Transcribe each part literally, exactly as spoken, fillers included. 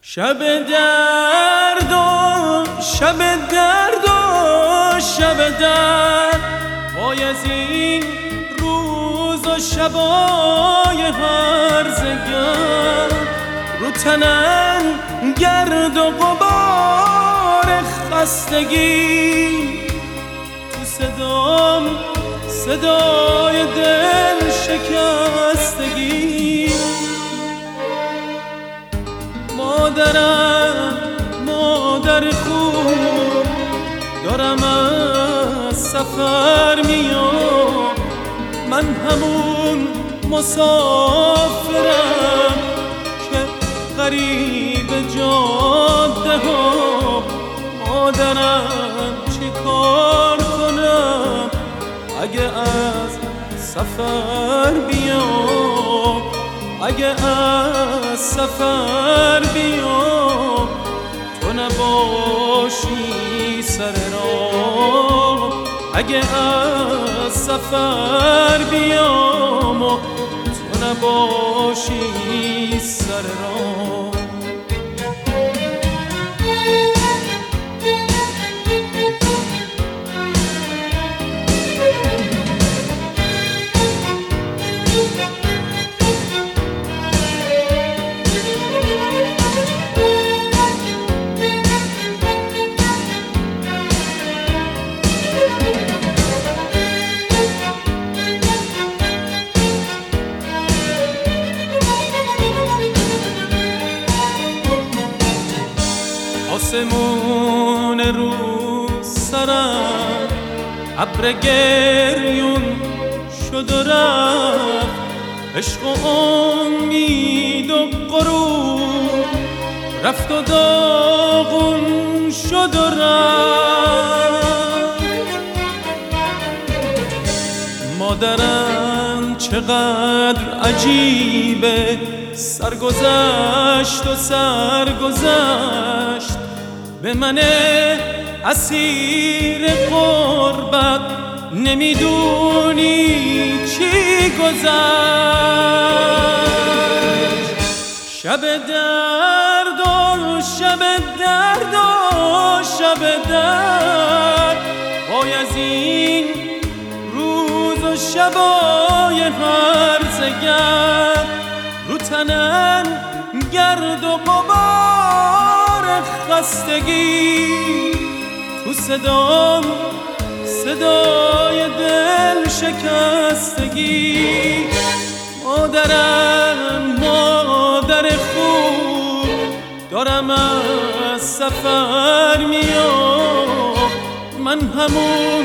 شب درد و شب درد و شب درد وای از این روز و شبای هرزگرد رو تنم گرد و غبار خستگی تو صدام صدای دل شکستگی مادرم مادر خوب دارم از سفر میام من همون مسافرم که غریب جاده ها مادرم چی کار کنم اگه از سفر بیام اگه از سفر بیام تو نباشی سر راه اگه از سفر بیام و تو نباشی سر راه آسمون رو سرم ابر گریون شد و رفت عشق و امید و غرور رفت و داغون شد و رفت مادرم چقدر عجیبه سرگذشت و سرگذشت به من اسیر غربت نمیدونی چی گذشت شب درد و شب درد و شب درد وای از این روز و شبای هرزگرد رو تنم گرد و غبار خستگی تو صدام صدای دل شکستگی مادرم مادر خوب دارم از سفر میام من همون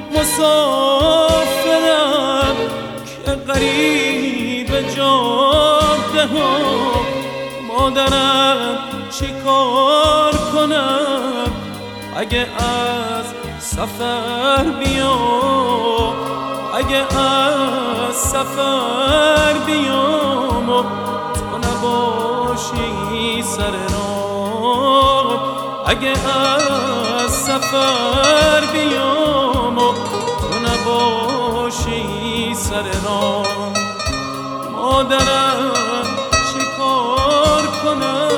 مسافرم که غریب جاده ها مادرم چی کار کنم اگه از سفر بیام اگه از سفر بیام و تو نباشی سر راه اگه از سفر بیام و تو نباشی سر راه مادرم چی کار کنم